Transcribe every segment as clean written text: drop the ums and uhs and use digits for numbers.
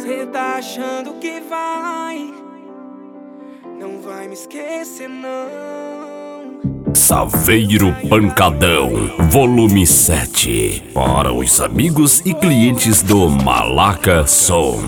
Cê tá achando que não vai me esquecer não. Saveiro Pancadão, volume 7. Para os amigos e clientes do Malaca Som.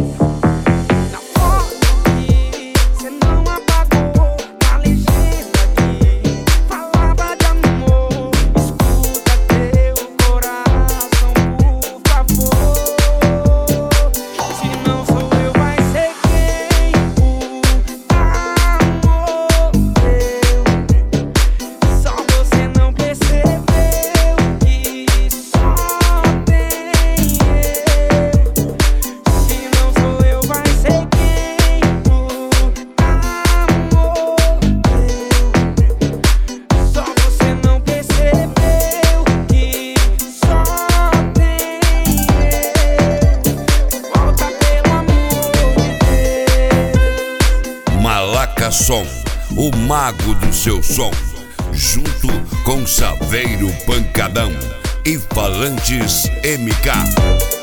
Malaca Som, o mago do seu som, junto com Saveiro Pancadão e Falantes MK.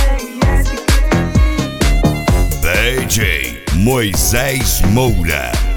DJ Moisés Moura.